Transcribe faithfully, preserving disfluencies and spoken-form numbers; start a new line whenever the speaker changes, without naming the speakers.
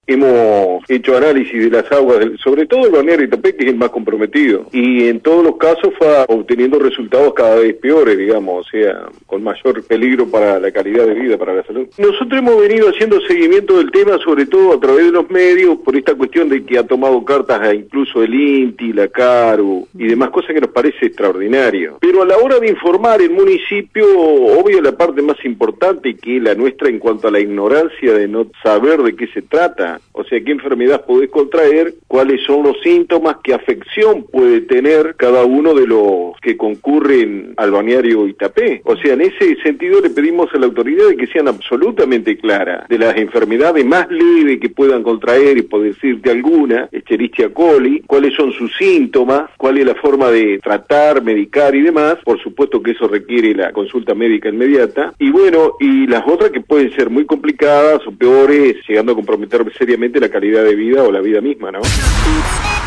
hemos hecho análisis de las aguas, del, sobre todo el balneario Itapé, que es el más comprometido, y en todos los casos fue obteniendo resultados cada vez peores, digamos, o sea, con mayor peligro para la calidad de vida, para la salud. Nosotros hemos venido haciendo seguimiento del tema, sobre todo a través de los medios, por esta cuestión de que ha tomado cartas a incluso el INTI, la CARU y demás cosas que nos parece extraordinario. Pero a la hora de informar el municipio, obvio la parte más importante, que es la nuestra en cuanto a la ignorancia de no saber de qué se trata, o sea, qué enfermedad podés contraer, cuáles son los síntomas, qué afección puede tener cada uno de los que concurren al balneario Itapé. O sea, en ese sentido le pedimos a la autoridad de que sean absolutamente claras de las enfermedades más leves que puedan contraer, y por decirte alguna, Escherichia coli, cuáles son sus síntomas, cuál es la forma de tratar, medicar y demás. Por supuesto que eso requiere la consulta médica inmediata, y bueno, y las otras que pueden ser muy complicadas o peores, llegando a comprometer seriamente la calidad de vida o la vida misma, ¿no?